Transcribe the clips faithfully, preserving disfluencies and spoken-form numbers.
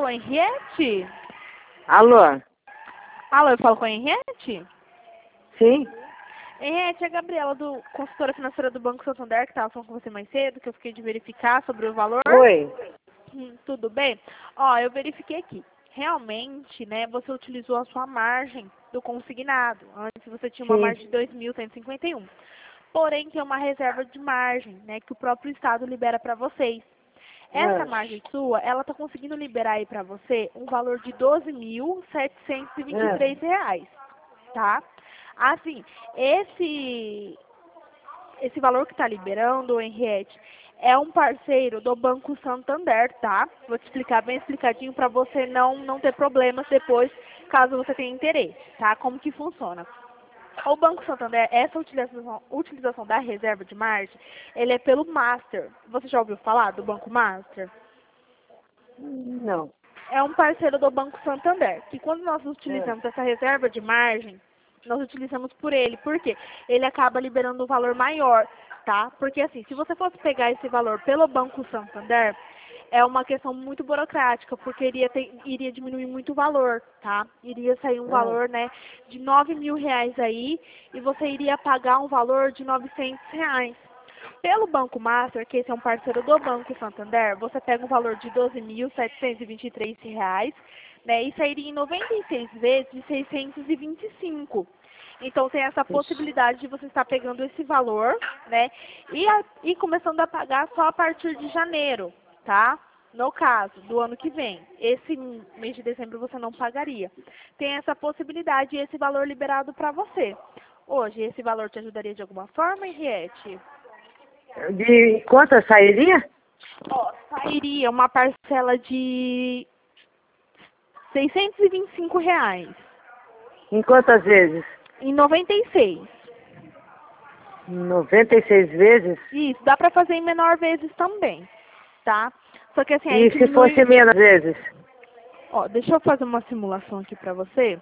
Alô, Henriette? Alô? Alô, eu falo com a Henriette? Sim? Henriette, é a Gabriela, do consultora financeira do Banco Santander, que estava falando com você mais cedo, que eu fiquei de verificar sobre o valor. Oi. Hum, tudo bem? Ó, eu verifiquei aqui. Realmente, né, você utilizou a sua margem do consignado. Antes você tinha uma Sim. margem de dois mil cento e cinquenta e um. Porém, tem uma reserva de margem, né, que o próprio Estado libera para vocês. Essa Ah, margem sua, ela está conseguindo liberar aí para você um valor de doze mil setecentos e vinte e três reais, tá? Assim, esse esse valor que está liberando, Henriette, é um parceiro do Banco Santander, tá? Vou te explicar bem explicadinho para você não não ter problemas depois, caso você tenha interesse, tá? Como que funciona? O Banco Santander, essa utilização, utilização da reserva de margem, ele é pelo Master. Você já ouviu falar do Banco Master? não. É um parceiro do Banco Santander, que quando nós Ah, utilizamos essa reserva de margem, nós utilizamos por ele. Por quê? Ele acaba liberando um valor maior, tá? Porque assim, se você fosse pegar esse valor pelo Banco Santander, é uma questão muito burocrática, porque iria, ter, iria diminuir muito o valor, tá? Iria sair um ah, valor, né, de nove mil reais aí, e você iria pagar um valor de novecentos reais. Pelo Banco Master, que esse é um parceiro do Banco Santander, você pega um valor de doze mil setecentos e vinte e três reais, né, e sairia em noventa e seis vezes de seiscentos e vinte e cinco. Então tem essa ixi. possibilidade de você estar pegando esse valor, né, e, a, e começando a pagar só a partir de janeiro, tá? No caso, do ano que vem. Esse mês de dezembro você não pagaria. Tem essa possibilidade e esse valor liberado para você. Hoje, esse valor te ajudaria de alguma forma, Henriette? De quanto sairia? Ó, sairia uma parcela de seiscentos e vinte e cinco reais. Em quantas vezes? Em noventa e seis. Noventa e seis vezes? Isso, dá pra fazer em menor vezes também, tá? Só que assim, aí E se fosse diminui... menos vezes? Ó, deixa eu fazer uma simulação aqui pra você.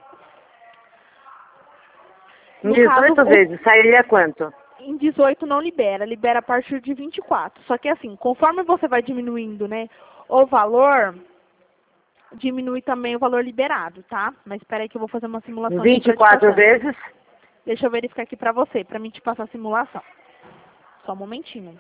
Em No caso, dezoito o, vezes, sairia quanto? em dezoito não libera, libera a partir de vinte e quatro. Só que assim, conforme você vai diminuindo, né, o valor, diminui também o valor liberado, tá? Mas espera aí que eu vou fazer uma Em simulação aqui vinte e pra te quatro passar. vezes? Deixa eu verificar aqui pra você, pra mim te passar a simulação. Só um momentinho.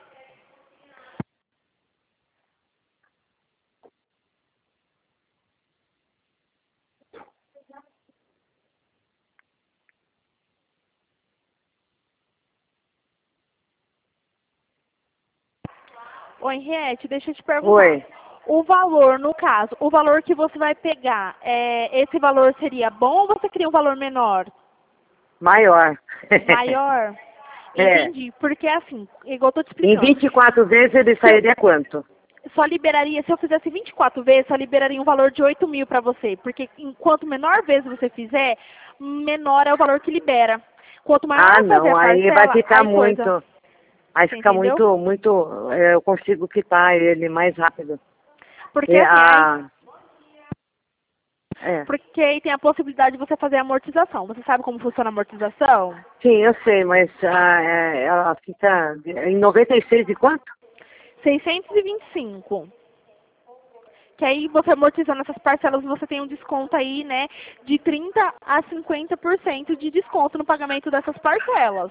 Ô, Henriette, deixa eu te perguntar. Oi. O valor, no caso, o valor que você vai pegar, é, esse valor seria bom ou você queria um valor menor? Maior. Maior? É. Entendi. Porque assim, igual eu tô te Em explicando. vinte e quatro vezes ele Se eu, sairia quanto? só liberaria, se eu fizesse vinte e quatro vezes, só liberaria um valor de oito mil para você. Porque enquanto menor vezes você fizer, menor é o valor que libera. Quanto Ah, maior fazer não, a aí vai parcela, ficar aí coisa. muito. Aí Você fica entendeu? muito, muito. eh, Eu consigo quitar ele mais rápido. Porque E assim, aí, a. É. porque aí tem a possibilidade de você fazer a amortização. Você sabe como funciona a amortização? Sim, eu sei, mas ah, é, ela fica em noventa e seis de quanto? seiscentos e vinte e cinco. Que aí você amortizando essas parcelas, você tem um desconto aí, né, de trinta a cinquenta por cento de desconto no pagamento dessas parcelas.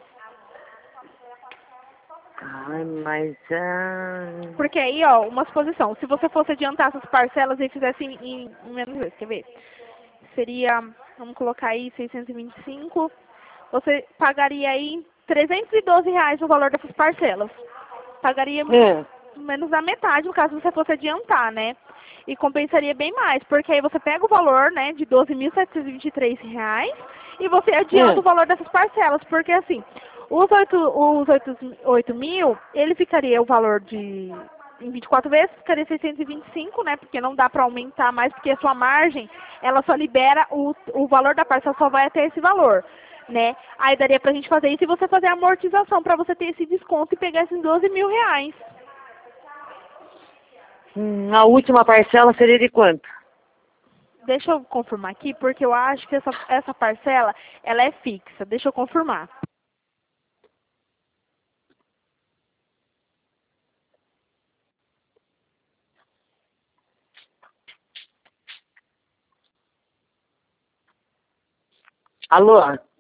Ai, mas. Ah, Porque aí, ó, uma suposição, se você fosse adiantar essas parcelas e fizesse em, em em menos vezes, quer ver? Seria, vamos colocar aí, seiscentos e vinte e cinco, você pagaria aí trezentos e doze reais no valor dessas parcelas. Pagaria é, menos da metade, no caso você fosse adiantar, né? E compensaria bem mais, porque aí você pega o valor, né, de doze mil setecentos e vinte e três reais e você adianta o é. valor dessas parcelas, porque assim, os oito os oito mil, ele ficaria o valor de em vinte e quatro vezes, ficaria seiscentos e vinte e cinco, né? Porque não dá para aumentar mais, porque a sua margem, ela só libera o, o valor da parcela, só vai até esse valor, né? Aí daria pra gente fazer isso e você fazer a amortização para você ter esse desconto e pegar esses doze mil reais. Hum, a última parcela seria de quanto? Deixa eu confirmar aqui, porque eu acho que essa, essa parcela, ela é fixa. Deixa eu confirmar. Alô?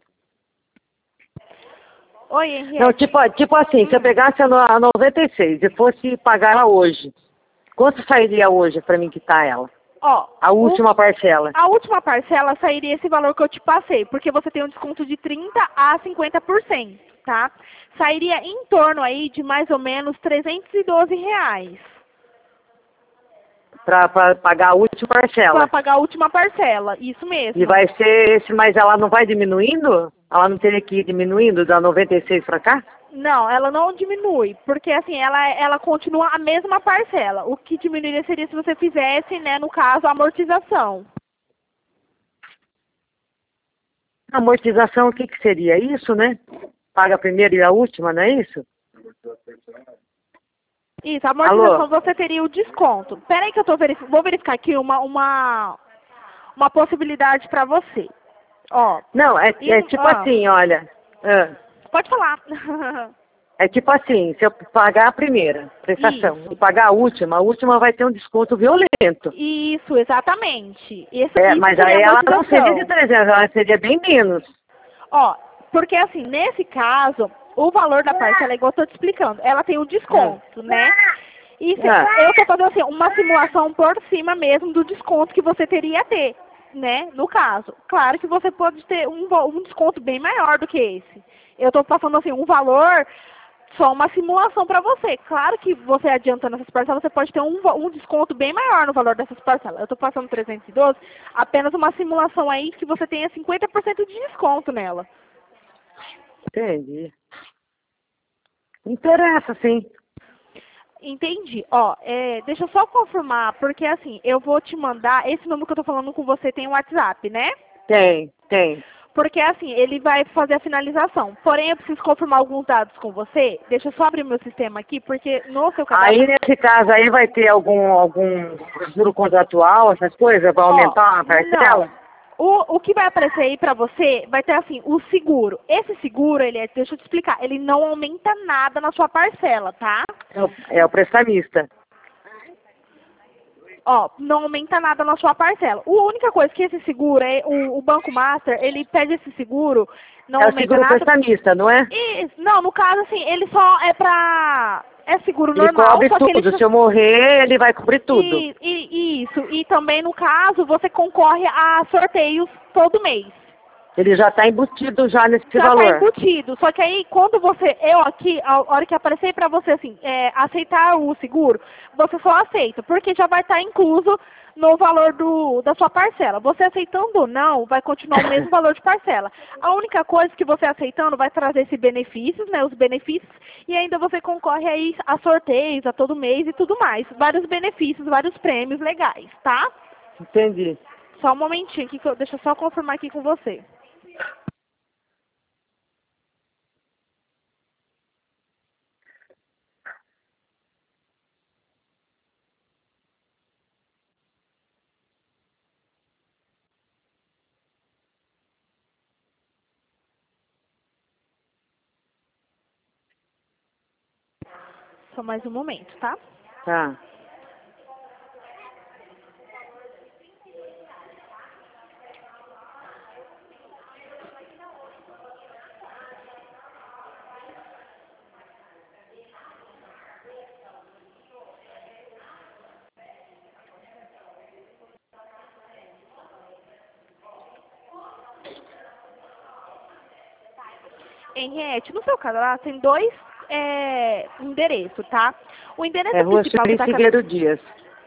Oi, Henriette. Não, tipo, tipo assim, se eu pegasse a no- a noventa e seis e fosse pagar ela hoje, quanto sairia hoje para mim quitar ela? Ó, A o- última parcela. a última parcela sairia esse valor que eu te passei, porque você tem um desconto de trinta a cinquenta por cento, tá? Sairia em torno aí de mais ou menos trezentos e doze reais Pra, pra pagar a última para parcela. pagar a última parcela, isso mesmo. E vai ser esse, mas ela não vai diminuindo? Ela não teria que ir diminuindo da noventa e seis pra cá? Não, ela não diminui, porque assim, ela, ela continua a mesma parcela. O que diminuiria seria se você fizesse, né, no caso, a amortização. Amortização, o que que seria isso, né? Paga a primeira e a última, não é isso? Isso, a amortização Alô? você teria o desconto. Peraí que eu tô verificando, vou verificar aqui uma, uma, uma possibilidade para você. Ó, Não, é, é isso- tipo ah, assim, olha. ah, pode falar. É tipo assim, se eu pagar a primeira prestação Isso. e pagar a última, a última vai ter um desconto violento. Isso, exatamente. Esse, É, isso mas seria aí ela não amortização. seria de trezentos, ela seria bem menos. Ó, porque assim, nesse caso, o valor da parcela, é igual eu tô te explicando, ela tem o desconto, né? E se- Ah. eu tô fazendo assim, uma simulação por cima mesmo do desconto que você teria a ter, né? No caso. Claro que você pode ter um, vo- um desconto bem maior do que esse. Eu tô passando assim, um valor, só uma simulação para você. Claro que você adiantando essas parcelas, você pode ter um, vo- um desconto bem maior no valor dessas parcelas. Eu tô passando trezentos e doze, apenas uma simulação aí que você tenha cinquenta por cento de desconto nela. Entendi. Interessa, sim. Entendi. Ó, é, deixa eu só confirmar, porque assim, eu vou te mandar, esse número que eu tô falando com você tem o WhatsApp, né? Tem, tem. Porque assim, ele vai fazer a finalização. Porém, eu preciso confirmar alguns dados com você. Deixa eu só abrir meu sistema aqui, porque no seu cadastro... Aí, nesse caso aí, vai ter algum, algum juro contratual, essas coisas? Vai Ó, aumentar a parcela? não. O, o que vai aparecer aí pra você vai ter assim, o seguro. Esse seguro, ele é, deixa eu te explicar, ele não aumenta nada na sua parcela, tá? É o, é o prestamista. Ó, não aumenta nada na sua parcela. A única coisa que esse seguro, é o, o Banco Master, ele pede esse seguro, não É o aumenta seguro nada. prestamista, não é? E, não, no caso, assim, ele só é pra... É seguro Ele normal, cobre só que ele... tudo. Se eu morrer, ele vai cobrir tudo. E, e, isso. E também, no caso, você concorre a sorteios todo mês. Ele já está embutido já nesse Já está valor. embutido. Só que aí, quando você, eu aqui, a hora que aparecer para você, assim, é, aceitar o seguro, você só aceita, porque já vai estar incluso no valor do, da sua parcela. Você aceitando ou não, vai continuar o mesmo valor de parcela. A única coisa que você aceitando vai trazer esses benefícios, né, os benefícios, e ainda você concorre aí a sorteios, a todo mês e tudo mais. Vários benefícios, vários prêmios legais, tá? Entendi. Só um momentinho aqui, que eu, deixa eu só confirmar aqui com você. Só mais um momento, tá? Tá. Henriette, no seu cadastro tem dois é, endereços, tá? O endereço É Rua principal que Sueli tá Silveiro Dias.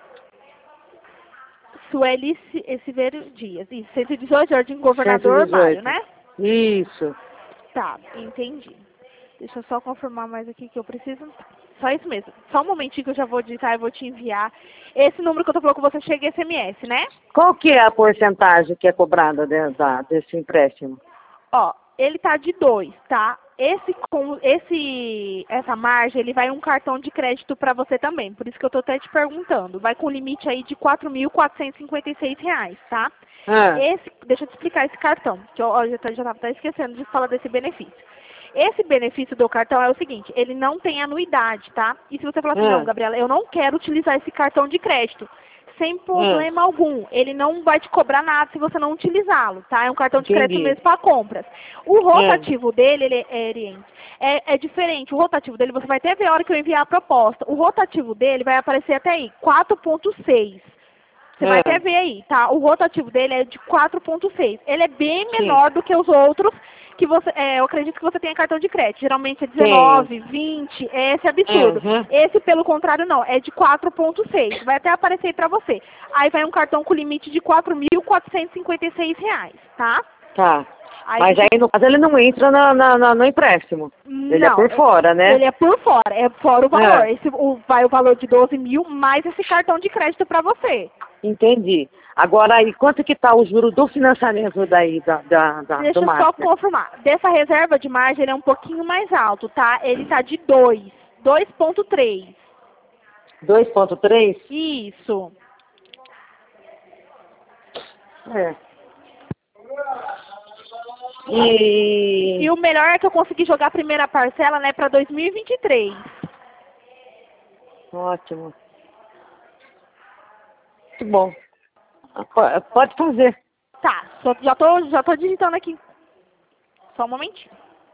Sueli Silveiro Dias, isso, cento e dezoito, Jardim Governador cento e Mário, dezoito. né? Isso. Tá, entendi. Deixa eu só confirmar mais aqui que eu preciso. Só isso mesmo. Só um momentinho que eu já vou digitar e vou te enviar. Esse número que eu tô falando com você chega em S M S, né? Qual que é a porcentagem que é cobrada de- da- desse empréstimo? Ó, ele tá de dois, tá? Esse com esse essa margem, ele vai um cartão de crédito para você também. Por isso que eu tô até te perguntando. Vai com limite aí de quatro mil quatrocentos e cinquenta e seis reais, tá? Ah, Esse, deixa eu te explicar esse cartão, que eu ó, já tá- já tava até esquecendo de falar desse benefício. Esse benefício do cartão é o seguinte, ele não tem anuidade, tá? E se você falar assim, não, ah, Gabriela, eu não quero utilizar esse cartão de crédito. sem problema algum. Ele não vai te cobrar nada se você não utilizá-lo, tá? É um cartão de crédito Entendi. mesmo para compras. O rotativo dele, ele é, Eriente, é, é diferente. O rotativo dele, você vai até ver a hora que eu enviar a proposta. O rotativo dele vai aparecer até aí, quatro ponto seis. Você vai É. até ver aí, tá? O rotativo dele é de quatro ponto seis. Ele é bem Sim. menor do que os outros, que você, é, eu acredito que você tenha cartão de crédito. Geralmente é Sim. dezenove, vinte, é esse absurdo. Uhum. Esse, pelo contrário, não, é de quatro ponto seis. Vai até aparecer aí pra você. Aí vai um cartão com limite de quatro mil quatrocentos e cinquenta e seis reais, tá? Tá. Aí Mas deixa aí, no caso, ele não entra na, na, na- no empréstimo. Ele é Não, por fora, né? ele é por fora, é fora o valor. É. Esse, o, vai o valor de doze mil mais esse cartão de crédito pra você. Entendi. Agora, aí, quanto que tá o juro do financiamento daí, da, da, da, Deixa do eu só Master? confirmar. Dessa reserva de margem, ele é um pouquinho mais alto, tá? Ele tá de dois, dois ponto três. dois ponto três? Isso. É. E... E o melhor é que eu consegui jogar a primeira parcela, né, pra dois mil e vinte e três. Ótimo. Muito bom. Po- Pode fazer. Tá, só- já tô, já tô digitando aqui. Só um momentinho.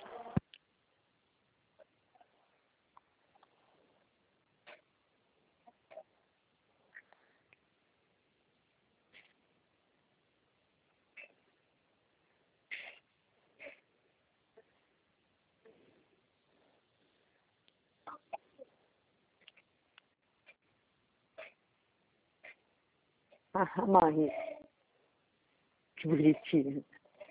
Ah, Maria. Que bonitinho.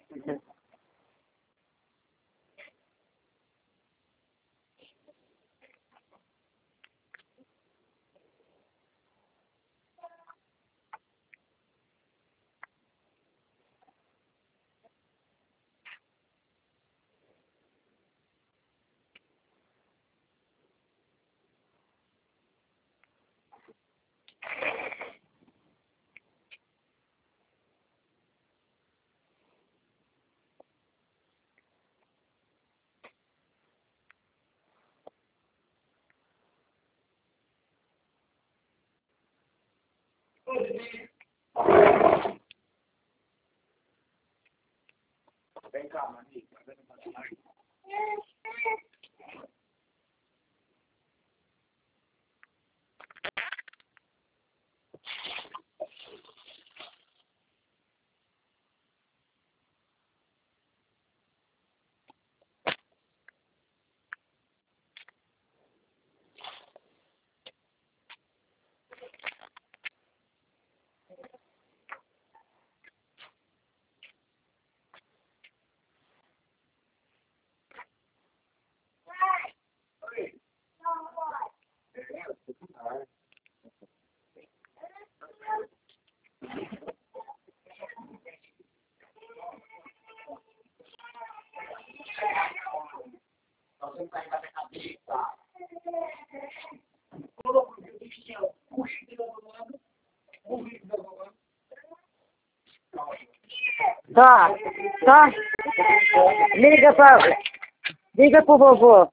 Tá, tá. Liga pra... Liga pro vovô.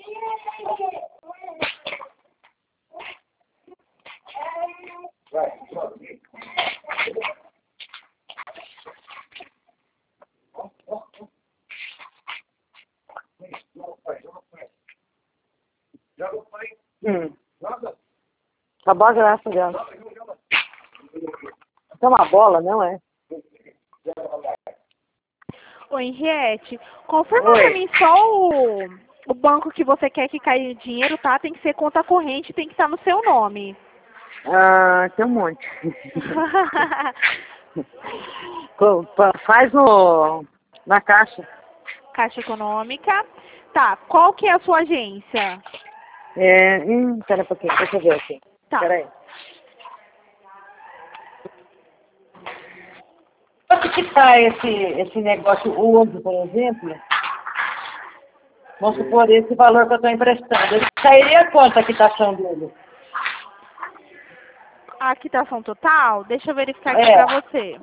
Hum. Acabou a graça dela. Isso é uma bola, não é? Ô, Henriette, confirma pra Oi. mim só o, o banco que você quer que caia o dinheiro, tá? Tem que ser conta corrente, tem que estar no seu nome. Ah, tem um monte. Co- pa- Faz no... na caixa. Caixa Econômica. Tá, qual que é a sua agência? É... Hum, pera um pouquinho, deixa eu ver aqui. Tá. Pera aí. Quanto que tá esse, esse negócio hoje, por exemplo? Vamos supor esse valor que eu estou emprestando. Ele sairia quanto a quitação dele? A quitação total? Deixa eu verificar aqui É. pra você.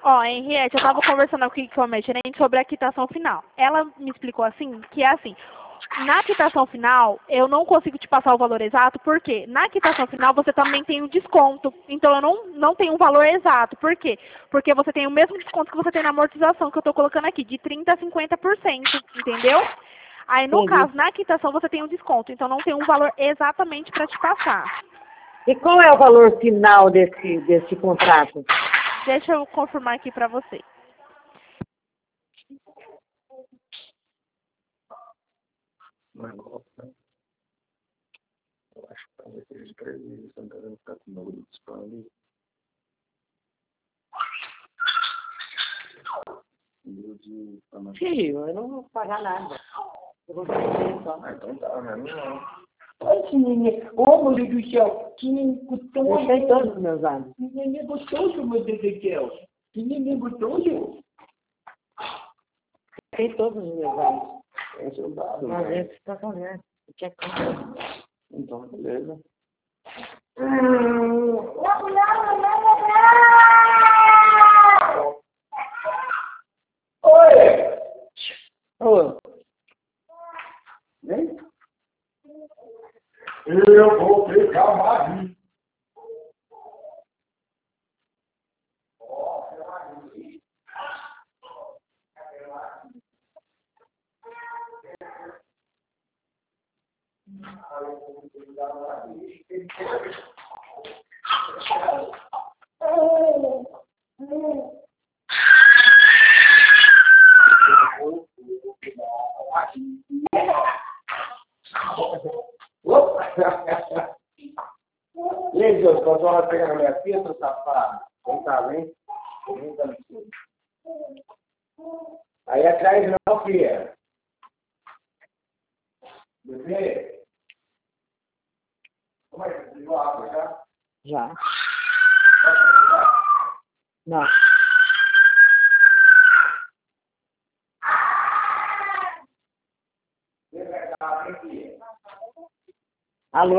Ó, Henriette, eu tava conversando aqui com a minha gerente sobre a quitação final. Ela me explicou assim, que é assim, na quitação final, eu não consigo te passar o valor exato, porque na quitação final você também tem um desconto. Então eu não, não tenho um valor exato. Por quê? Porque você tem o mesmo desconto que você tem na amortização, que eu tô colocando aqui, de trinta a cinquenta por cento, entendeu? Aí, no Entendi. caso, na quitação você tem um desconto, então não tem um valor exatamente para te passar. E qual é o valor final desse, desse contrato? Deixa eu confirmar aqui para você. Negócio, né? Eu acho que talvez seja para eles, não devem ficar com o número do spam ali. Número de spam. Filho, eu não vou pagar nada. Eu vou fazer só. Ah, então tá, né? Não. Olha esse neném. Ô, meu Deus do céu. Que neném gostoso. Gostei todos os meus anos. Que neném gostoso, meu Deus do céu. Que neném gostoso. Gostei todos os meus anos. Esse é o dado, Mas né? esse tá correto. Que é caro. Então, beleza. Oi. Ô, Vem. Eu vou pegar mais. E aí, Deus, quando ela pega na minha filha, seu safado, tem talento, tem talento. Aí atrás não, filha. Bebê? Como é que você desligou a água já? já. Não. Alô?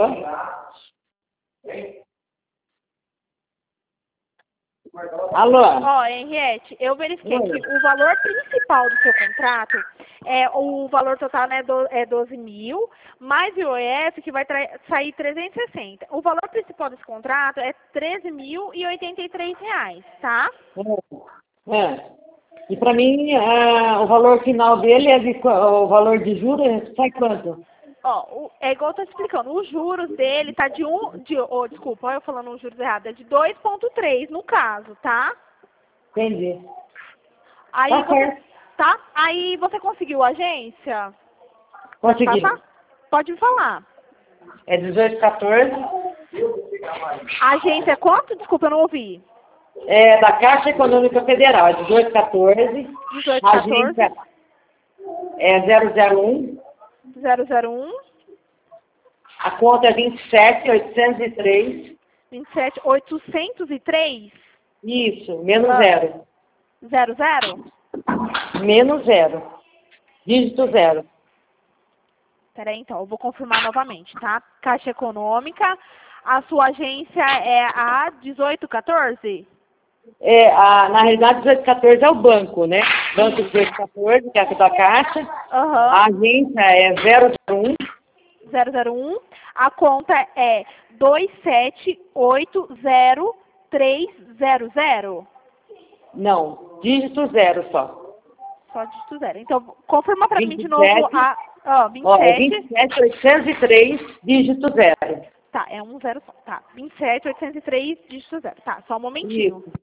Alô? Ó, Henriette, eu verifiquei Oi. que o valor principal do seu contrato é o valor total, né, do, é doze mil, mais o I O F que vai tra- sair trezentos e sessenta. O valor principal desse contrato é treze mil e oitenta e três reais, tá? É. É. E para mim, ah, o valor final dele é de qua- o valor de juros sai quanto? Ó, o- é igual eu tô explicando, os juros dele tá de um, de, oh, desculpa, olha eu falando os juros errados, é de dois vírgula três no caso, tá? Entendi. Aí Tá você, certo. tá? Aí você conseguiu a agência? Consegui. Passar? Pode me falar. É dezoito, quatorze. A agência é quanto? Desculpa, eu não ouvi. É da Caixa Econômica Federal. É dezoito, quatorze. dezoito, A quatorze, agência é zero zero um. zero zero um, A conta é vinte e sete, oitocentos e três. vinte e sete, oitocentos e três, Isso, menos Ah. zero. zero zero. Menos zero. Dígito zero. Peraí, então, eu vou confirmar novamente, tá? Caixa Econômica, a sua agência é a dezoito, quatorze? É, a, na realidade, dezoito, quatorze é o banco, né? Banco dezoito, quatorze, que é a da Caixa. A Aham, agência é zero zero um. zero zero um. A conta é dois sete oito zero três zero zero. Não, dígito zero só. Só dígito zero. Então, confirma pra mim de vinte e novo sete. a... Ó, Ó, é vinte e sete. vinte e sete, oitocentos e três, dígito zero. Tá, é um zero só. Tá, vinte e sete, oitocentos e três, dígito zero. Tá, só um momentinho. Isso.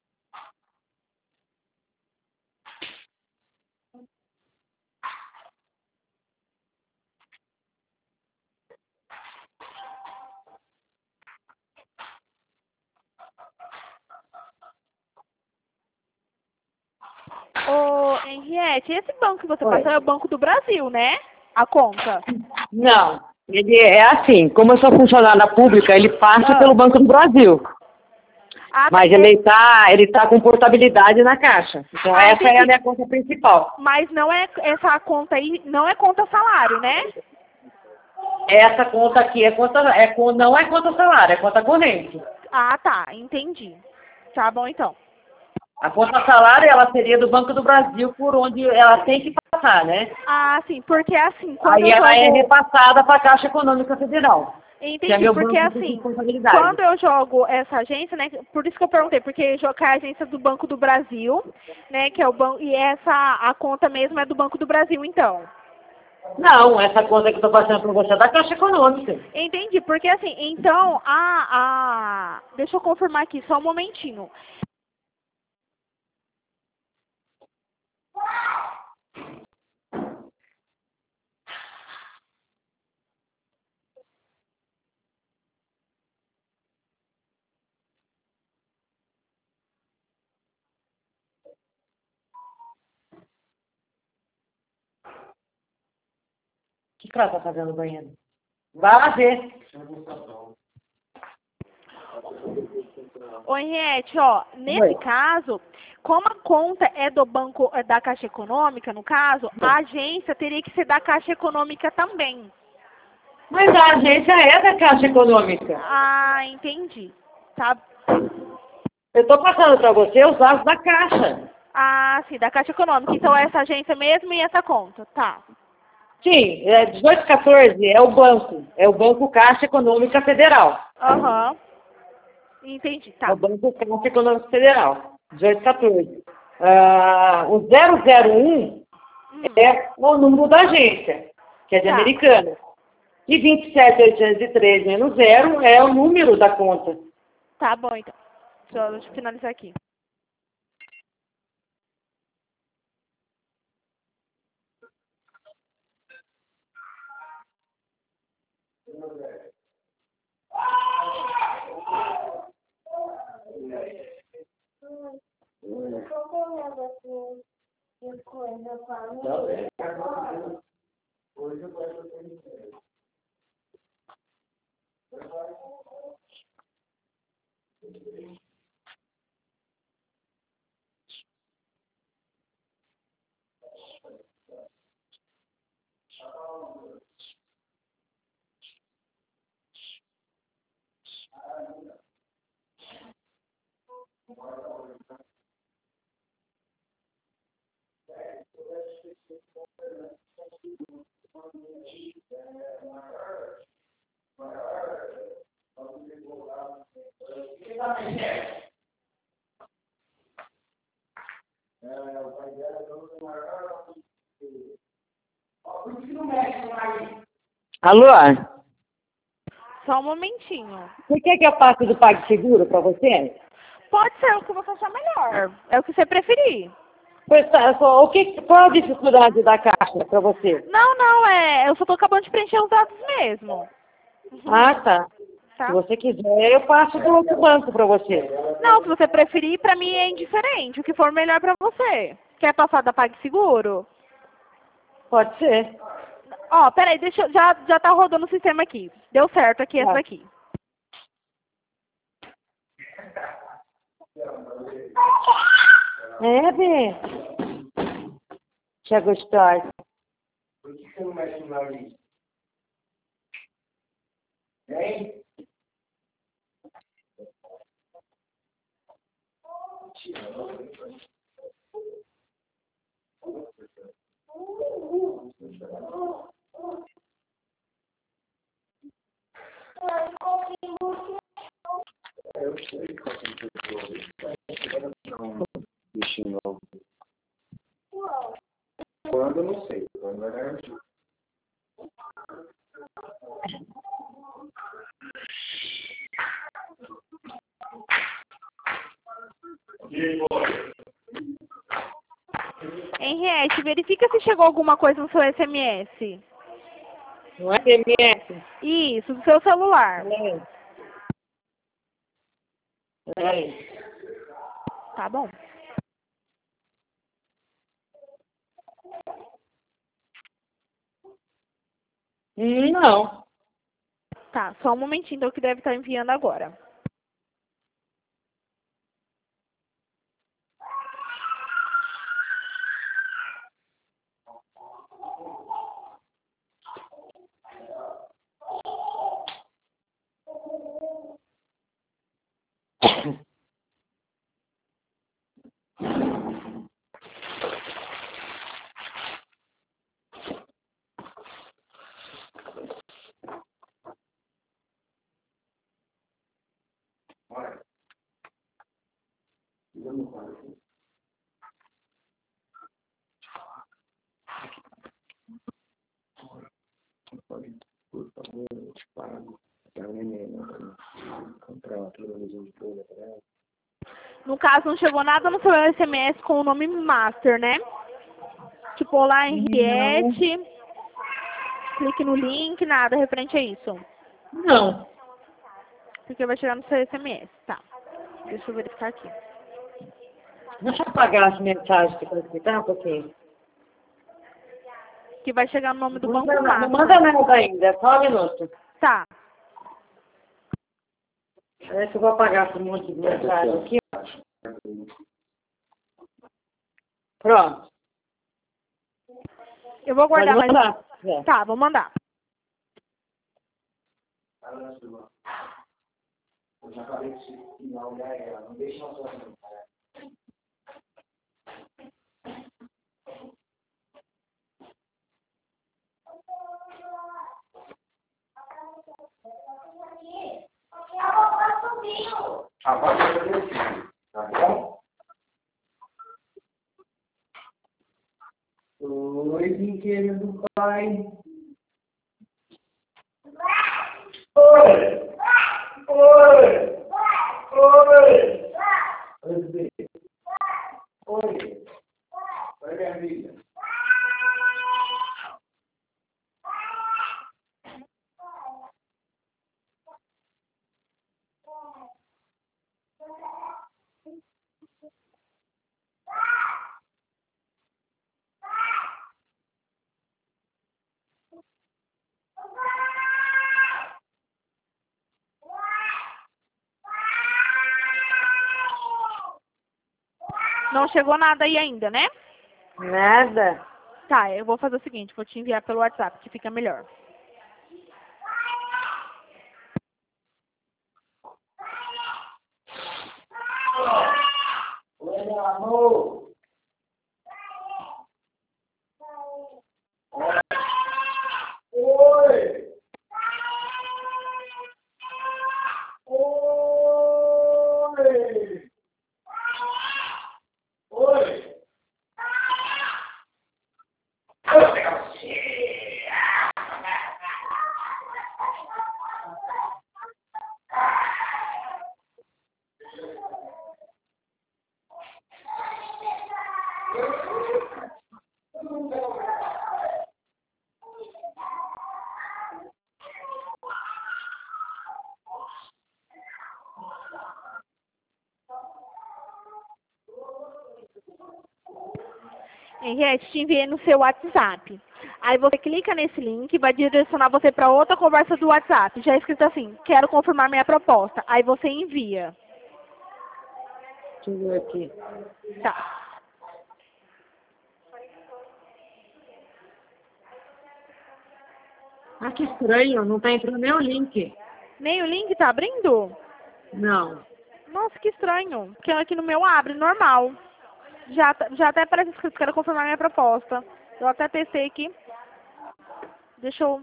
Ô, Henriette, esse banco que você Oi. passou é o Banco do Brasil, né? A conta. Não, ele é assim, como eu sou funcionária pública, ele passa Ah. pelo Banco do Brasil. Ah, Mas tá, ele está ele tá com portabilidade na Caixa. Então Ah, essa é entendi. a minha conta principal. Mas não é essa conta aí, não é conta salário, né? Essa conta aqui é conta, é, con- não é conta salário, é conta corrente. Ah, tá, entendi. Tá bom então. A conta salário, ela seria do Banco do Brasil, por onde ela tem que passar, né? Ah, sim, porque assim, quando Aí eu ela é jogo... repassada para a Caixa Econômica Federal. Que é Entendi, meu porque banco de assim, responsabilidade. quando eu jogo essa agência, né, por isso que eu perguntei, porque jogar a agência do Banco do Brasil, né, que é o banco, e essa, a conta mesmo é do Banco do Brasil, então. Não, essa conta que eu estou passando para você é da Caixa Econômica. Entendi, porque assim, então, a, a, deixa eu confirmar aqui, só um momentinho. O que, que ela está fazendo no banheiro? Vai lá ver. Ô, Henriette, ó, nesse Oi. caso, como a conta é do banco, é da Caixa Econômica, no caso, a agência teria que ser da Caixa Econômica também. Mas a agência é da Caixa Econômica. Ah, entendi. Tá. Eu estou passando para você os dados da Caixa. Ah, sim, da Caixa Econômica. Então, essa agência mesmo e essa conta, tá. Sim, é dezoito quatorze é o banco. É o Banco Caixa Econômica Federal. Aham. Entendi, É o tá. Banco Caixa Econômica Federal. dezoito quatorze. Ah, o zero zero um Hum, é o número da agência, que é de tá. Americana. E vinte e sete mil oitocentos e treze menos zero é o número da conta. Tá bom, então. Só deixa eu finalizar aqui. Alô? Só um momentinho. Você quer que eu passe do PagSeguro para você? Pode ser o que você achar melhor. É o que você preferir. Pois tá, só, o que, qual a dificuldade da Caixa para você? Não, não, é. Eu só tô acabando de preencher os dados mesmo. Ah, tá. Se Tá? você quiser, eu passo do outro banco para você. Não, o que você preferir, pra mim é indiferente. O que for melhor pra você. Quer passar da PagSeguro? Pode ser. Ó, peraí, deixa eu, já, já tá rodando o sistema aqui. Deu certo aqui essa Tá. daqui. É, Bê. Tia gostosa. Por que você não mexe no nariz? Hein? Eu sei que bichinho novo. Quando eu não sei, quando é garantido. Henriette, verifica se chegou alguma coisa no seu S M S. Não é M S? Isso, do seu celular. É. É. Tá bom. Hum, Não. Tá, só um momentinho, então, que deve estar enviando agora. No caso, não chegou nada no seu S M S com o nome Master, né? Tipo, lá em Henriette, clique no link, nada referente a isso. Não. Porque vai chegar no seu S M S, tá? Deixa eu verificar aqui. Deixa eu apagar as mensagens que estão aqui, tá? Um pouquinho. Que vai chegar no nome do Não banco manda, não Master. manda nada ainda, é só um minuto. Tá. Parece que eu vou apagar esse monte de mensagem aqui. Pronto. Eu vou Pode guardar mais. mandar. É. Tá, vou mandar. Eu já acabei de não olhar ela, não deixa ela sozinha. A partir do tá bom? Oi, brinquedo do pai. Oi! Oi! Oi! Oi! Oi! Oi, minha filha. Não chegou nada aí ainda, né? Nada. Tá, eu vou fazer o seguinte, vou te enviar pelo WhatsApp, que fica melhor. Oi, meu amor. Oi! Oi! Oi! Henriette, te enviei no seu WhatsApp. Aí você clica nesse link, vai direcionar você para outra conversa do WhatsApp. Já é escrito assim, quero confirmar minha proposta. Aí você envia. Deixa eu ver aqui. Tá. Ah, que estranho, não tá entrando nem o link. Nem o link tá abrindo? Não. Nossa, que estranho. Porque aqui no meu abre, normal. Já, tá- já até parece escrito, quero confirmar minha proposta. Eu até testei aqui. Deixa eu...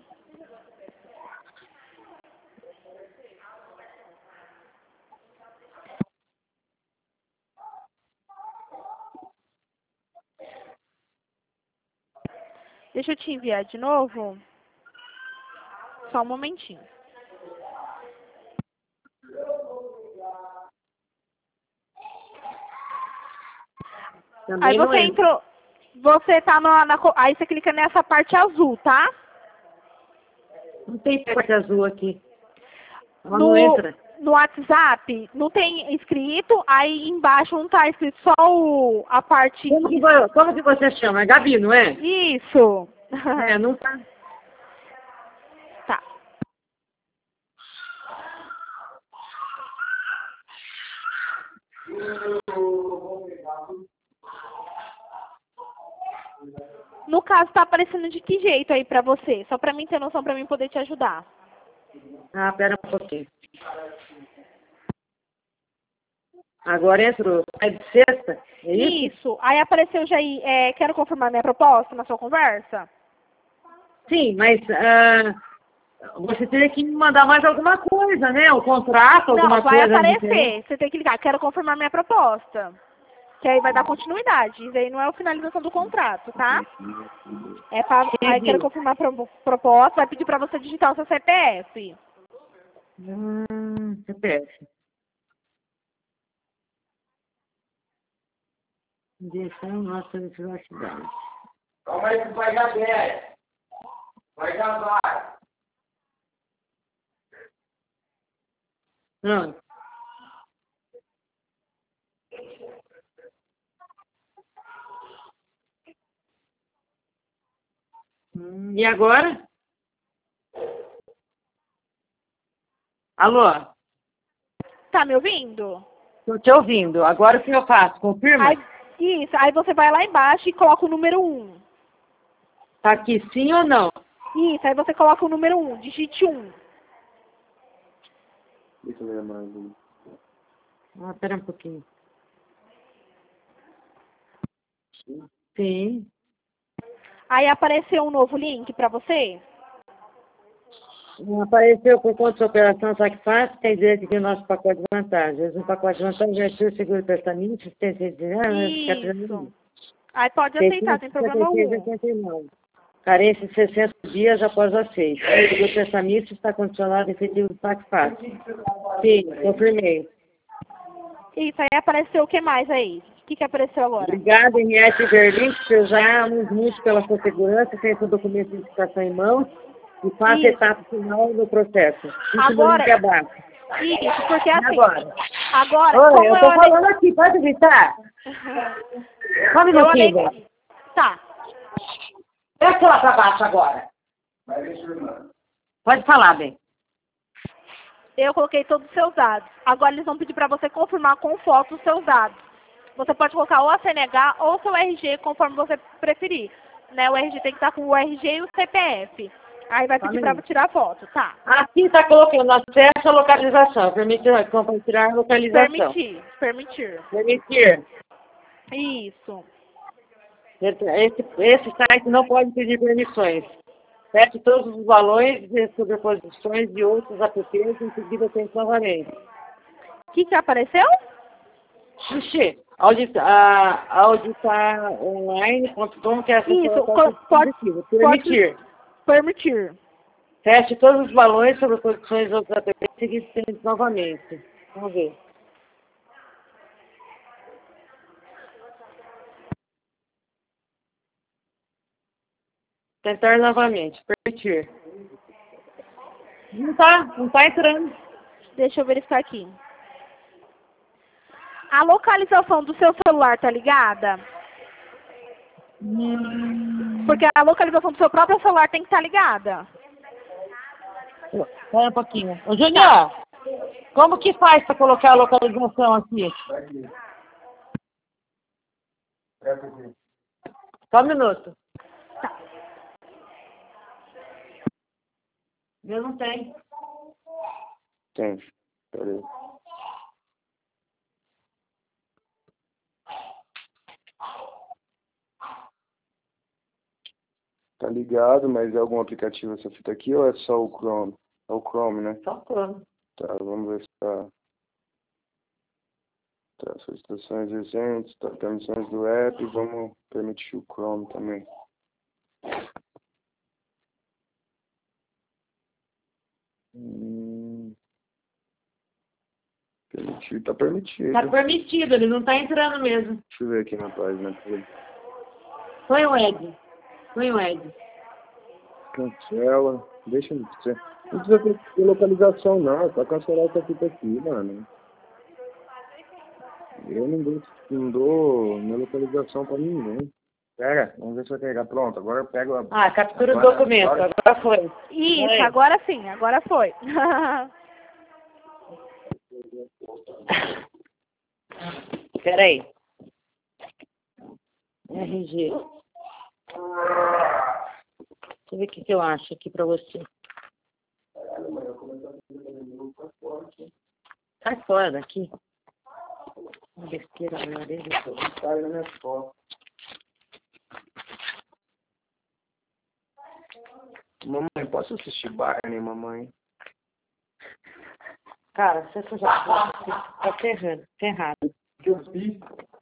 Deixa eu te enviar de novo. Só um momentinho. Também Aí não você entra. entrou... Você tá na, na... co- Aí você clica nessa parte azul, tá? Não tem parte azul aqui. Ela No, não entra. no WhatsApp, não tem escrito, aí embaixo não tá escrito só o, a parte... Como que, vo- como que você chama? É Gabi, não é? Isso. É, não tá. Tá. No caso, tá aparecendo de que jeito aí pra você? Só pra mim ter noção, pra mim poder te ajudar. Ah, pera um pouquinho. Agora entrou. É de sexta? É isso? Isso. Aí apareceu já aí, é, quero confirmar minha proposta na sua conversa? Sim, mas ah, você teria que me mandar mais alguma coisa, né? O contrato, alguma Não, vai coisa. aparecer. Você tem que clicar, quero confirmar minha proposta. Que aí vai dar continuidade. Isso aí não é a finalização do contrato, tá? É pra, aí quero confirmar a pro- proposta, vai pedir pra você digitar o seu C P F. Hum, C P F. Direção nossa de privacidade. Calma aí que vai já der. Vai já vai. Pronto. Hum, e agora? Alô? Tá me ouvindo? Estou te ouvindo. Agora o que eu faço? Confirma? Aí, isso, aí você vai lá embaixo e coloca o número um. Tá aqui sim ou não? Isso, aí você coloca o número um, digite um. Deixa eu ver mais um. Ah, pera um pouquinho. Sim. Aí apareceu um novo link pra você? Apareceu por conta de operação Saque Fácil, tem direito aqui o nosso pacote de vantagens. No pacote de vantagens, é seguro prestamento, assistência de dinheiro, Isso. Aí pode aceitar, tem problema algum. Carência de sessenta dias após aceito. O seguro prestamento está condicionado ao efetivo do Saque Fácil. Sim, confirmei. Isso, aí apareceu o que mais aí? O que, que apareceu agora? Obrigado, M S Berlim, que usamos muito pela sua segurança, tem seu documento de identificação em mãos e faça a etapa final do processo. Isso agora, é abaixo. isso, porque assim, agora, agora Oi, como eu tô falando aqui, pode gritar? Só um minutinho, anexei... Tá. Desce lá pra baixo agora. Pode falar, bem. Eu coloquei todos os seus dados. Agora eles vão pedir pra você confirmar com foto os seus dados. Você pode colocar ou a C N H ou o seu R G, conforme você preferir. Né? O R G tem que estar com o R G e o C P F. Aí vai pedir pra tirar foto, tá? Aqui está colocando acesso à localização. Permitir compartilhar a localização. Permitir, permitir. Permitir. Isso. Esse, esse site não pode pedir permissões. Feche todos os balões e sobreposições de outros apps em seguida tem novamente. O que que apareceu? Xixi, auditar, auditar online ponto com, que é essa Isso, pode, permitir. Pode, permitir. Feche todos os balões sobre posições de outros apps e seguida tem novamente. Vamos ver. Tentar novamente. Permitir. Não tá, não tá entrando. Deixa eu verificar aqui. A localização do seu celular tá ligada? Hum. Porque a localização do seu próprio celular tem que estar ligada. Espera um pouquinho. Ô, Júnior, como que faz para colocar a localização aqui? Só um minuto. Tá. Eu não tenho. Tem. Peraí. Tá ligado, mas é algum aplicativo essa fita aqui ou é só o Chrome? É o Chrome, né? Só o Chrome. Tá, vamos ver se tá. Tá, solicitações recentes, tá, permissões do app, vamos permitir o Chrome também. Hum. Permitido, tá permitido. Tá permitido, ele não tá entrando mesmo. Deixa eu ver aqui na página. Põe o Ed. Põe o Ed. Cancela. Deixa eu ver. Não precisa ter localização não, só cancelar essa fita aqui, mano. Eu não dou, não dou minha localização pra ninguém. Pega, vamos ver se vai pegar. Pronto, agora eu pego a... Ah, captura agora, o documento, agora, agora foi. Isso, Foi. agora sim, agora foi. Peraí. R G. Deixa eu ver o que, que eu acho aqui pra você. Sai fora daqui. Uma besteira na minha orelha. Sai na minha foto. Mamãe, posso assistir Barney, mamãe? Cara, você já tá ferrando, ferrado. Que eu fiz?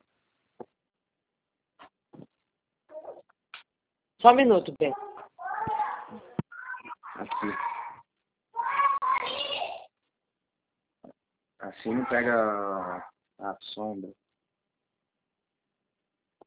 Só um minuto, Bê. Aqui. Assim não pega a, a sombra.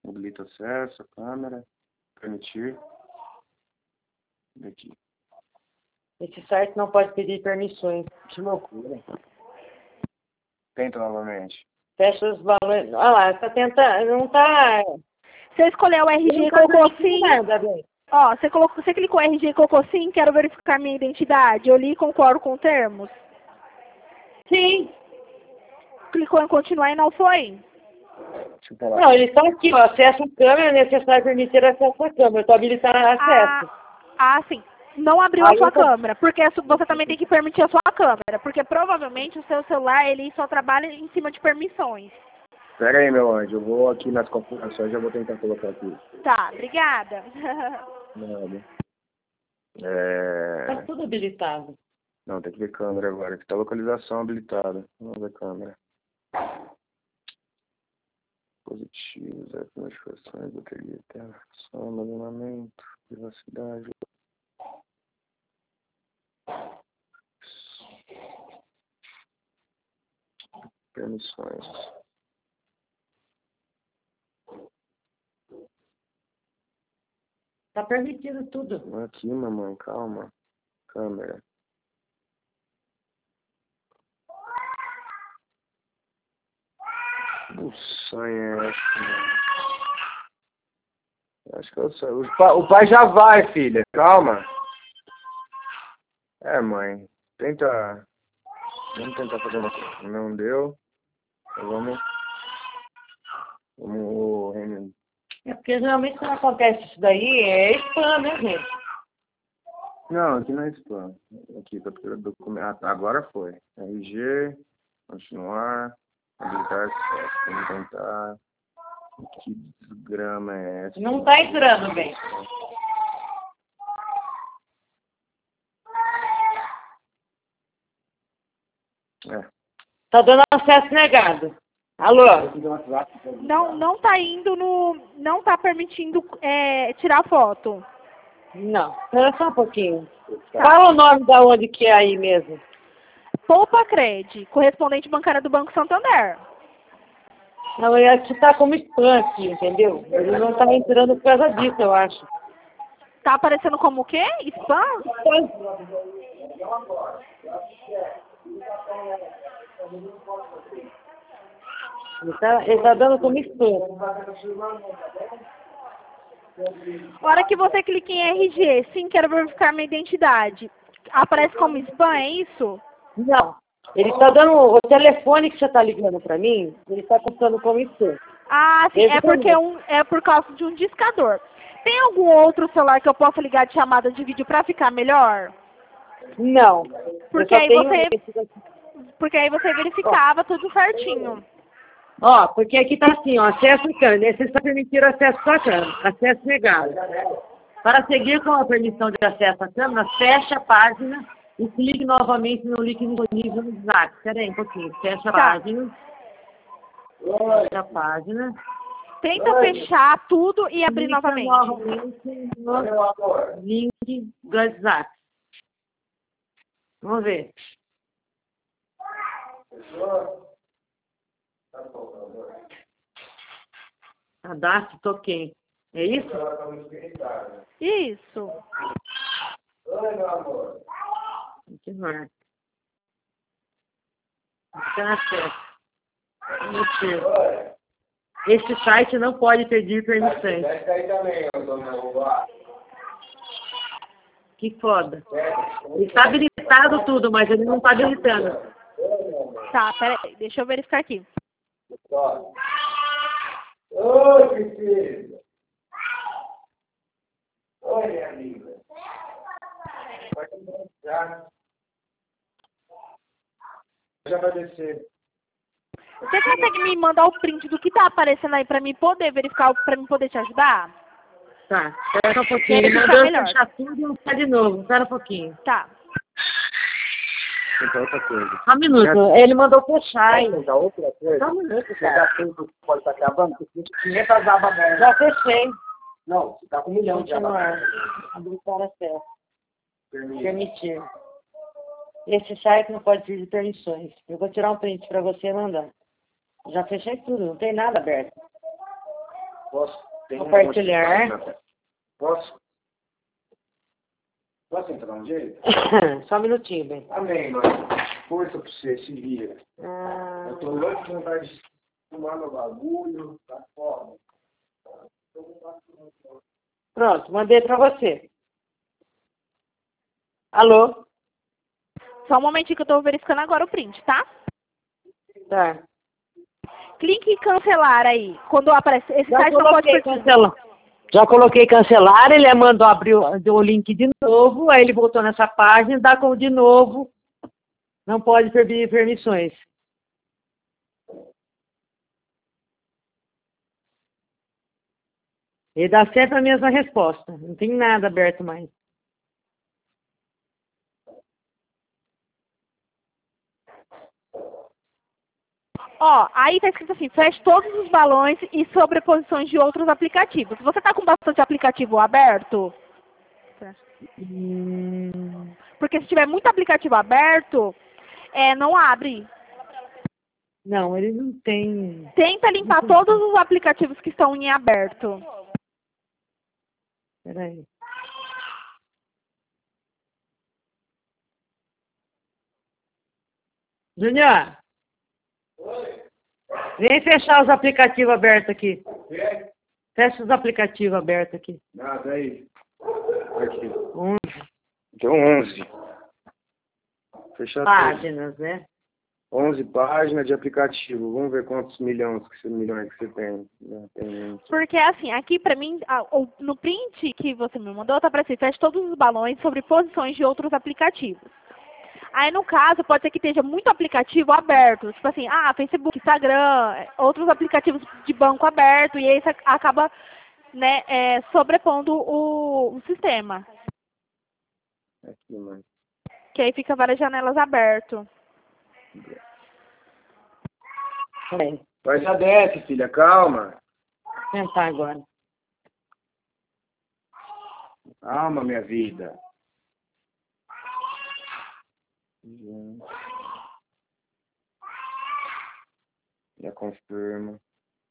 Habilita acesso, câmera, permitir. Aqui. Esse site não pode pedir permissões. Que loucura. Tenta novamente. Fecha os valores. Olha lá, tá tentando. Não tá. Você escolheu o R G e colocou sim. Ó, você, colocou, você clicou R G e colocou sim, quero verificar minha identidade. Eu li e concordo com termos. Sim. Clicou em continuar e não foi? Não, ele está aqui, ó. Acesso à câmera, é necessário permitir acesso à câmera. Eu estou habilitando acesso. Ah, ah, sim. Não abriu Aí a sua tô... câmera, porque você também tem que permitir a sua câmera, porque provavelmente o seu celular ele só trabalha em cima de permissões. Pera aí, meu anjo, eu vou aqui nas configurações, já vou tentar colocar aqui. Tá, obrigada. Nada. É... Tá tudo habilitado. Não, tem que ver câmera agora, aqui tá localização habilitada. Vamos ver câmera. Positivos, é, notificações, bateria, interação, armazenamento, privacidade. Permissões. Tá permitido tudo. Aqui, mamãe, calma. Câmera. O sonho é acho que... Acho que eu sei. O pai, o pai já vai, filha. Calma. É, mãe. Tenta... Vamos tentar fazer uma coisa. Não deu. Então vamos... Vamos... É porque geralmente quando acontece isso daí é spam, né, gente? Não, aqui não é spam. Aqui, captura do documento. Agora foi. R G, continuar, habilitar acesso. Vamos tentar. Que desgrama é essa? Não tá entrando bem. É. Tá dando acesso negado. Alô? Não, não tá indo no... Não tá permitindo é, tirar foto. Não. Espera só um pouquinho. Tá. Fala o nome da onde que é aí mesmo. Poupa Cred, correspondente bancária do Banco Santander. Não, é que tá como spam aqui, entendeu? Ele não tá entrando por causa disso, eu acho. Tá aparecendo como o quê? Spam? Ele tá, ele tá dando como spam. A hora que você clica em R G, sim, quero verificar minha identidade. Aparece como spam, é isso? Não. Ele está dando o telefone que você está ligando para mim, ele está contando como spam. Ah, sim, é porque um, é por causa de um discador. Tem algum outro celular que eu possa ligar de chamada de vídeo para ficar melhor? Não. Porque aí você, porque aí você verificava tudo certinho. Ó, porque aqui está assim, ó, acesso à câmera, necessário permitir acesso à câmera, acesso negado. Para seguir com a permissão de acesso à câmera, fecha a página e clique novamente no link disponível no Zap. Espera aí um pouquinho, fecha a Tá. página. Fecha a página. Tenta Oi. fechar tudo e abrir clica novamente. novamente no link do WhatsApp. Vamos ver. Cadastro, toquei. É isso? Isso. Oi, meu amor. Continuar. Acesso. Este site não pode pedir permissões. Que foda. Ele está habilitado tudo, mas ele não está habilitando. Tá, peraí, deixa eu verificar aqui. Oi, Priscila. Oi, minha amiga. Já. Já vai descer. Você consegue me mandar o print do que tá aparecendo aí pra mim poder verificar, pra mim poder te ajudar? Tá, espera um pouquinho. Ele mandou eu fechar tudo e voltar de novo. Espera um pouquinho. Tá. Então, outra coisa. Só um minuto. Ele mandou fechar. Já outra coisa? Só um minuto, Você cara. já fez o que pode estar gravando? Porque quinhentas abas abertas. Já fechei. Não, você tá com um milhão de abas Continuar. abertas. Habilitar acesso. Permite. Permitir. Esse site não pode pedir permissões. Eu vou tirar um print para você e mandar. Já fechei tudo, não tem nada aberto. Posso? Tem Compartilhar. Um monte de... Posso? Posso entrar um jeito? Só um minutinho, bem. Amém, mãe. Força pra você, se vira. Ah, Eu tô louco de vontade de fumar meu bagulho, tá foda. pronto, mandei pra você. Alô? Só um momentinho que eu tô verificando agora o print, tá? Tá. Clique em cancelar aí. Quando aparece, esse Já site não pode coloquei perder. cancelar. Já coloquei cancelar, ele mandou abrir o, deu o link de novo, aí ele voltou nessa página, dá como de novo, não pode pedir permissões. Ele dá sempre a mesma resposta, não tem nada aberto mais. Ó, aí tá escrito assim, feche todos os balões e sobreposições de outros aplicativos. Você tá com bastante aplicativo aberto? Hum, Porque se tiver muito aplicativo aberto, é, não abre. não, ele não tem. Tenta limpar todos os aplicativos que estão em aberto. Peraí. Junior, vem fechar os aplicativos abertos aqui. É? Fecha os aplicativos abertos aqui. Nada aí. Aqui. Um, Tem onze. Fechar páginas, né? onze páginas de aplicativo. Vamos ver quantos milhões que você, milhões que você tem. Não, tem... Porque assim, aqui pra mim, a- o- no print que você me mandou, tá aparecendo, feche todos os balões sobre posições de outros aplicativos. Aí, no caso, pode ser que esteja muito aplicativo aberto. Tipo assim, ah, Facebook, Instagram, outros aplicativos de banco aberto. E aí, isso acaba, né, é, sobrepondo o, o sistema. Aqui, mano. Que aí fica várias janelas abertas. Peraí. Vai, já desce, filha. Calma. Vou tentar agora. Calma, minha vida. Já confirma.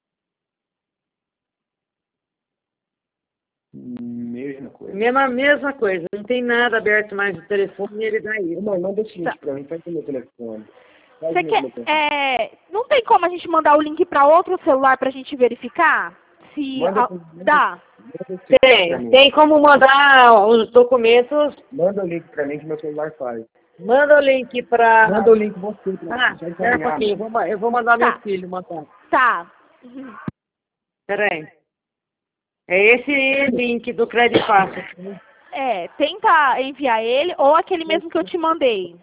Mesma coisa. Mesma, mesma coisa, não tem nada aberto mais no telefone e ele dá isso. Mãe, manda o seguinte Tá. pra mim, faz o meu telefone. Faz Você o meu quer, telefone. é, não tem como a gente mandar o link para outro celular pra gente verificar? Se Manda a- pro- manda- dá. Manda o link pra Tem, mim. tem como mandar os documentos. Manda o link pra mim que meu celular faz. Manda o link para. Manda o link você pra Ah, mim. Já espera um encaminhar. pouquinho, eu vou, ma- eu vou mandar Tá. meu filho mandar. Tá. Uhum. Espera aí. É esse link do Credit Fácil. É, tenta enviar ele ou aquele mesmo que eu te mandei.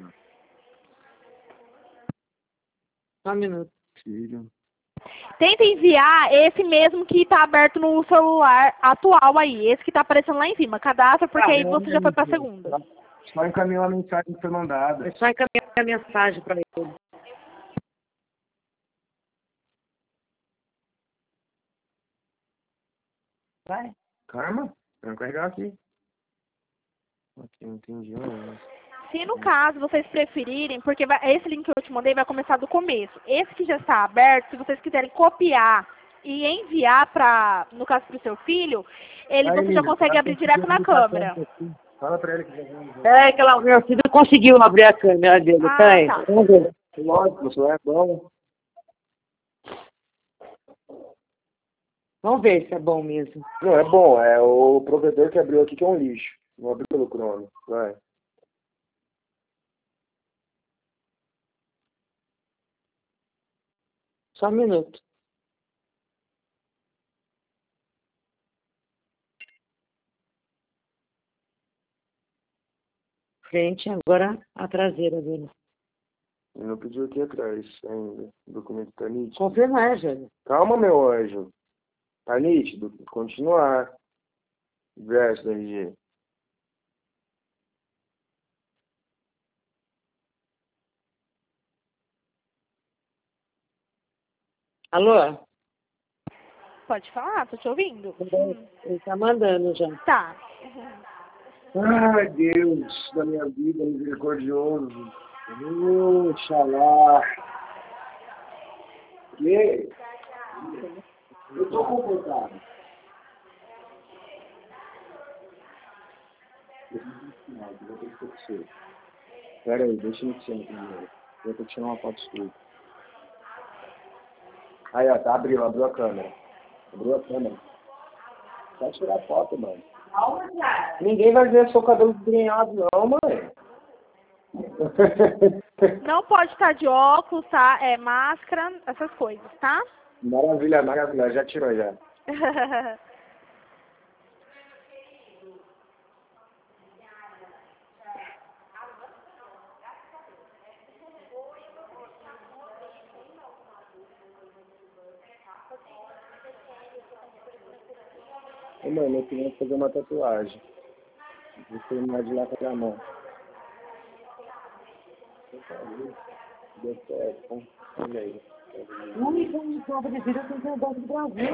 Só um minuto. Filho. Tenta enviar esse mesmo que tá aberto no celular atual aí, esse que tá aparecendo lá em cima. Cadastra, porque aí você já foi pra segunda. Só encaminhou a mensagem que foi mandada. É só encaminhar a mensagem para ele. Vai. Calma. Vamos carregar aqui. Aqui, não entendi. Não. Se no caso vocês preferirem, porque vai- esse link que eu te mandei vai começar do começo. Esse que já está aberto, se vocês quiserem copiar e enviar para, no caso para o seu filho, ele Aí, você já Lívia, consegue fala abrir pra direto ele na que tá câmera. perto aqui. Fala pra ele que já vamos ver. É que ela, meu filho conseguiu abrir a câmera dele, Ah, tá aí? tá. Vamos ver. Lógico, o celular é bom. Vamos ver se é bom mesmo. Não, é bom. É o provedor que abriu aqui que é um lixo. Não abriu pelo Chrome. Vai. Só um minuto. Frente, agora a traseira dele. Ele não pediu aqui atrás ainda. O documento tá nítido. Confirmar, Júlio. Calma, meu anjo. Tá nítido. Continuar. Verso da R G. Alô? Pode falar, tô te ouvindo. Ele tá mandando já. Tá. Ai, Deus da minha vida, misericordioso. Oxalá. Que? Eu tô confortável. Pera aí, deixa eu iniciar primeiro. Eu vou tirar uma foto sua. Aí, ó, tá, abriu, abriu a câmera. Abriu a câmera. Só tirar a foto, mano. Ninguém vai ver seu cabelo desgrenhado, não, mãe. Não pode estar de óculos, tá? É máscara, essas coisas, tá? Maravilha, maravilha. Já tirou, já. Ô, mano, eu queria fazer uma tatuagem. Vou terminar de lá com a mão. Deu certo, olha aí. Ui, como prova de vida tem que ir do Brasil.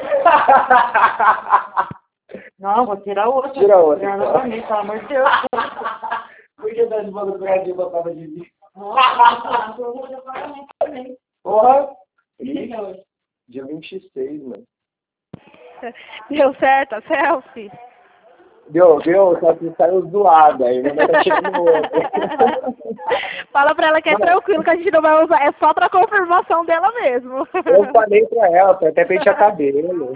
Não, vou tirar outra. Tira outra. Tirar novamente, pelo amor de Deus. Por que tá de boa do Brasil pra prova de vida? Nossa, eu vou pagar também. Porra! Dia vinte e seis, mano. Deu certo a selfie? Deu, deu, só que saiu zoado aí, não vai tirando outro. Fala pra ela que é tranquilo, que a gente não vai usar, é só pra confirmação dela mesmo. Eu falei pra ela, foi até pentear cabelo.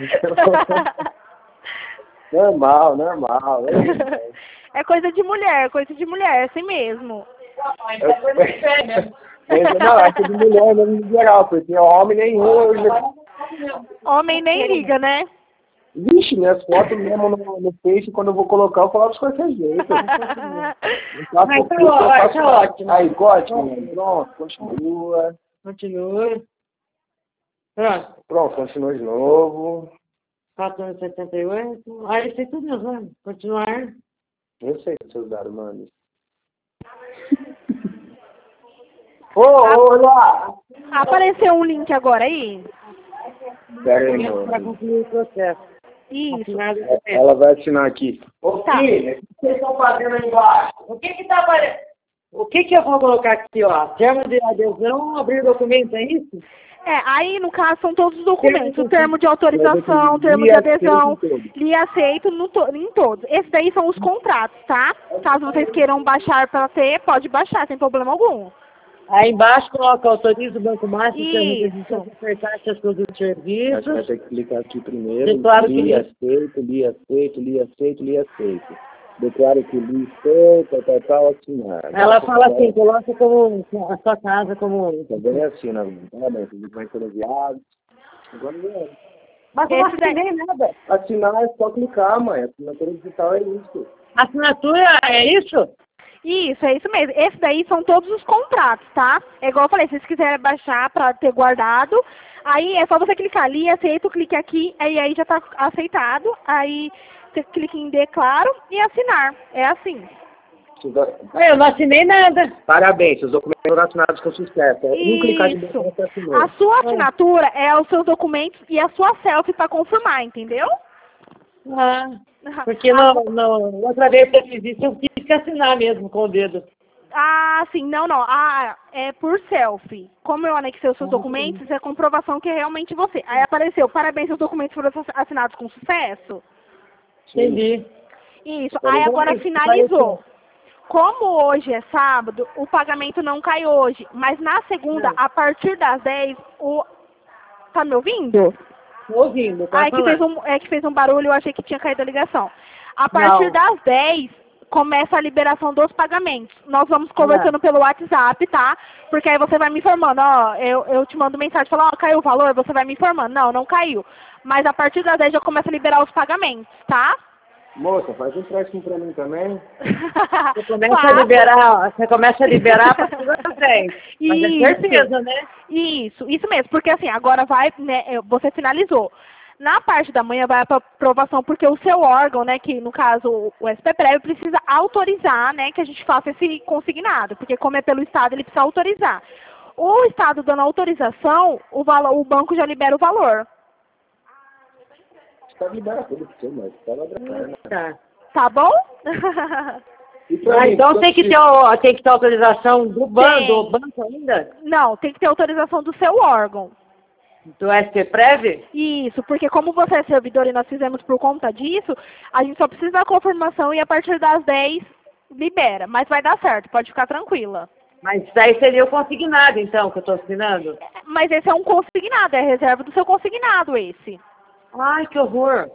Normal, normal. É coisa de mulher, coisa de mulher, assim mesmo. Eu, não, é coisa de mulher mesmo em geral, porque homem nenhum. Eu já... Homem nem liga, né? Vixe, minhas fotos mesmo no, no Face, quando eu vou colocar, eu coloco de qualquer jeito. Mas tá ótimo, tá ótimo. Aí, ótimo. Pronto, continua. Continua. Pronto. Pronto, continua de novo. quatorze setenta e oito. Ah, isso aí tudo mesmo. Continuar. Eu sei os seus dados, mano. Ô, ô, lá! Apareceu um link agora aí? Pera aí, mano. Para concluir o processo. Isso. Ela vai assinar aqui. Ô, Tá. filha, o que vocês estão fazendo aí embaixo? O que que tá aparecendo? O que que eu vou colocar aqui, ó? Termo de adesão, abrir documento, é isso? É, aí no caso são todos os documentos, o termo de Termo autorização, de- termo de li adesão, aceito em todos. li aceito no to- em todos. Esses daí são os contratos, tá? Caso vocês queiram baixar para ter, pode baixar, sem problema algum. Aí embaixo coloca autoriza o Banco Máximo, Isso. termo de ofertar seus produtos e A gente vai serviços. ter que clicar aqui primeiro. Declaro que li, li. aceito, li, aceito, li, aceito, li, aceito. Declaro que li, estou, tal, tal, tal, assinar. Ela fala assim, coloca como a sua casa como... Também assina, tá bem, tudo vai ser enviado. Agora é. Mas eu não Esse daí- assinei nada. Assinar é só clicar, mãe. Assinatura digital é isso. Assinatura é isso? Isso, é isso mesmo. Esse daí são todos os contratos, tá? É igual eu falei, se vocês quiserem baixar para ter guardado, aí é só você clicar ali, aceito, clique aqui, aí, aí já tá aceitado, aí você clica em declaro e assinar. É assim. Eu não assinei nada. Parabéns, seus documentos foram assinados com sucesso. É um clicar de Isso. dentro você assinou. A sua assinatura é os seus documentos e a sua selfie para confirmar, entendeu? Ah, porque no, no, outra vez que eu fiz isso, eu tive que assinar mesmo com o dedo. Ah, sim, não, não. Ah, é por selfie. Como eu anexei os seus documentos, é comprovação que é realmente você. Aí apareceu, parabéns, seus documentos foram assinados com sucesso. Entendi. Isso. Aí agora finalizou. Como hoje é sábado, o pagamento não cai hoje. Mas na segunda, a partir das dez, o... Tá me ouvindo? Tô ouvindo, tá Ah, é que, fez um, é que fez um barulho, eu achei que tinha caído a ligação. A partir Não. das dez, começa a liberação dos pagamentos. Nós vamos conversando pelo WhatsApp, tá? Porque aí você vai me informando, ó, eu, eu te mando mensagem, falando, ó, caiu o valor, você vai me informando. Não, não caiu. Mas a partir das dez já começa a liberar os pagamentos, tá? Moça, faz um empréstimo pra mim também. Você começa a Faço. liberar, você começa a liberar para as dez. Mas é Isso. certeza, né? Isso, isso mesmo, porque assim, agora vai, né, você finalizou. Na parte da manhã vai para aprovação, porque o seu órgão, né, que no caso o S P Prévio, precisa autorizar, né, que a gente faça esse consignado, porque como é pelo Estado, ele precisa autorizar. O Estado dando autorização, o, valor, o banco já libera o valor. Tá liberando tudo pra você, mas tá liberando. Tá. Tá bom? E pra Ah, mim, então tô tem que aqui. ter, o- tem que ter autorização do banco, Tem. do banco ainda? Não, tem que ter autorização do seu órgão. Do S P Prev? Isso, porque como você é servidor e nós fizemos por conta disso, a gente só precisa da confirmação e a partir das dez libera. Mas vai dar certo, pode ficar tranquila. Mas isso aí seria o consignado, então, que eu estou assinando? Mas esse é um consignado, é a reserva do seu consignado esse. Ai, que horror!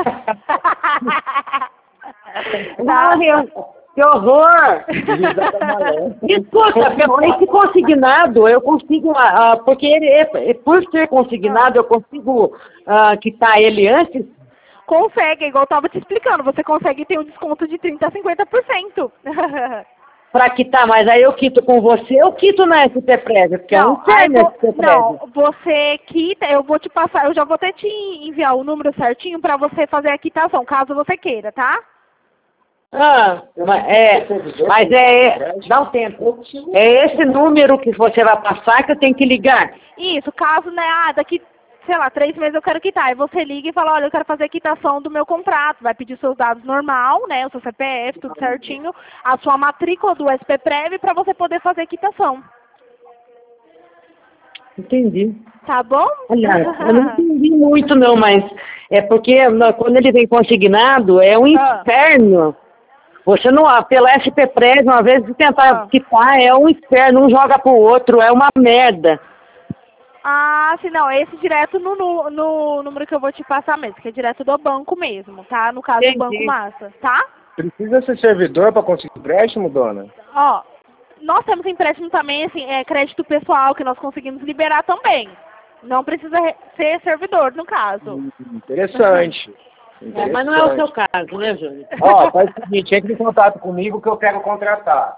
Tá? Que horror! Escuta, esse consignado, eu consigo, uh, porque ele, é, por ser consignado, eu consigo uh, quitar ele antes? Consegue, igual eu estava te explicando, você consegue ter um desconto de trinta a cinquenta por cento. Para quitar, mas aí eu quito com você, eu quito na S P Prev, porque Não, eu não sei na vou, S P Prev. não, você quita, eu vou te passar, eu já vou até te enviar o número certinho para você fazer a quitação, caso você queira, tá? Ah, mas é, mas é, dá um tempo. É esse número que você vai passar que eu tenho que ligar. Isso, caso, né, ah, daqui, sei lá, três meses eu quero quitar. Aí você liga e fala, olha, eu quero fazer a quitação do meu contrato. Vai pedir seus dados normal, né, o seu C P F, tudo certinho, a sua matrícula do S P Prev para você poder fazer a quitação. Entendi. Tá bom? Aliás, eu não entendi muito não, mas é porque quando ele vem consignado, é um inferno. Você não, pela S P Prev, uma vez de tentar Ah. quitar, é um inferno, um joga pro outro, é uma merda. Ah, sim, não, esse direto no, no, no número que eu vou te passar mesmo, que é direto do banco mesmo, tá? No caso Entendi. do Banco Massa, tá? Precisa ser servidor para conseguir empréstimo, dona? Ó, nós temos empréstimo também, assim, é crédito pessoal que nós conseguimos liberar também. Não precisa re- ser servidor, no caso. Hum, interessante. É, mas não é o seu caso, né, Júlio? Ó, faz o seguinte, entre em contato comigo que eu quero contratar.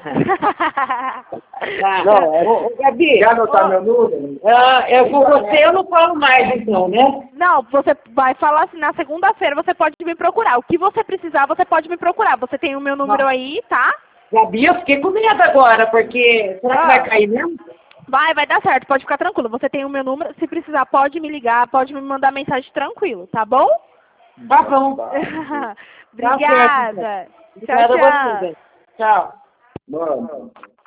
Tá. Não, é- Ô, ô, Gabi, Quer anotar meu número? ah, eu com você eu não falo mais, então, né? Não, você vai falar assim, na segunda-feira você pode me procurar. O que você precisar, você pode me procurar. Você tem o meu número aí, tá? Gabi, eu fiquei com medo agora, porque será que Ah. vai cair mesmo? Vai, vai dar certo, pode ficar tranquilo. Você tem o meu número, se precisar pode me ligar, pode me mandar mensagem tranquilo, tá bom? Tá bom. Obrigada. Tchau, Obrigada a tchau. você. Tchau. Mano.